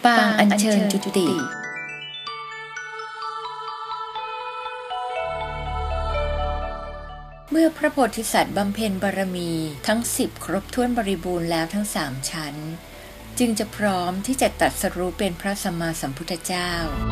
ปางอัญเชิญจุติเมื่อพระโพธิสัตว์บำเพ็ญบารมีทั้ง10ครบถ้วนบริบูรณ์แล้วทั้ง3ชั้นจึงจะพร้อมที่จะตรัสรู้เป็นพระสัมมาสัมพุทธเจ้า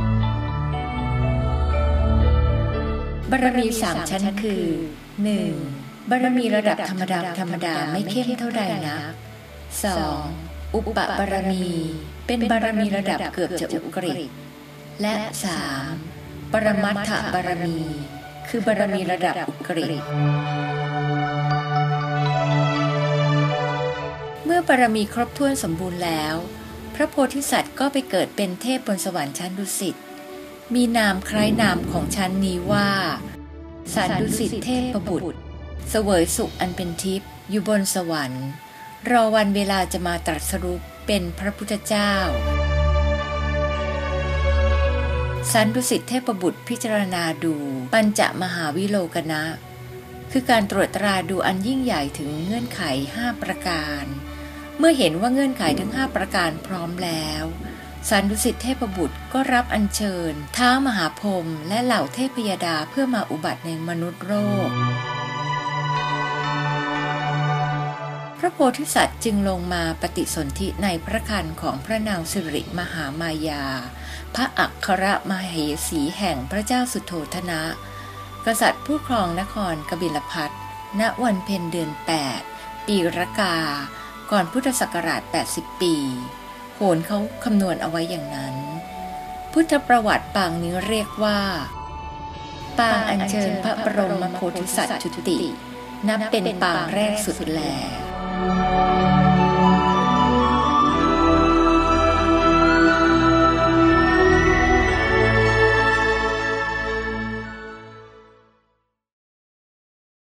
บารมี3ชั้นคือ 1. บารมีระดับธรรมดาไม่เข้มเท่าใดนัก 2. อุปบารมีเป็นบารมีระดับเกือบจะอุกฤษและ 3. ปรมัตถบารมีคือบารมีระดับอุกฤษเมื่อบารมีครบถ้วนสมบูรณ์แล้วพระโพธิสัตว์ก็ไปเกิดเป็นเทพบนสวรรค์ชั้นดุสิตมีนามคล้ายนามของชั้นนี้ว่าสันดุสิตเทพบุตรเสวยสุขอันเป็นทิพย์อยู่บนสวรรค์รอวันเวลาจะมาตรัสรู้เป็นพระพุทธเจ้าสันดุสิตเทพบุตรพิจารณาดูปัญจมหาวิโลกนะคือการตรวจตราดูอันยิ่งใหญ่ถึงเงื่อนไข5ประการเมื่อเห็นว่าเงื่อนไขทั้ง5ประการพร้อมแล้วสันดุสิตเทพบุตรก็รับอัญเชิญท้าวมหาพรหมและเหล่าเทพยดาเพื่อมาอุบัติในมนุษย์โลกพระโพธิสัตว์จึงลงมาปฏิสนธิในพระครรภ์ของพระนางสิริมหามายาพระอัครมเหสีแห่งพระเจ้าสุโธทนะกษัตริย์ผู้ครองนครกบิลพัสต์ณวันเพ็ญเดือน8ปีรากาก่อนพุทธศักราช80ปีโหรเขาคำนวณเอาไว้อย่างนั้นพุทธประวัติปางนี้เรียกว่าปางอัญเชิญพระบรมโพธิสัตว์จุตินับเป็นปางแรกสุดแล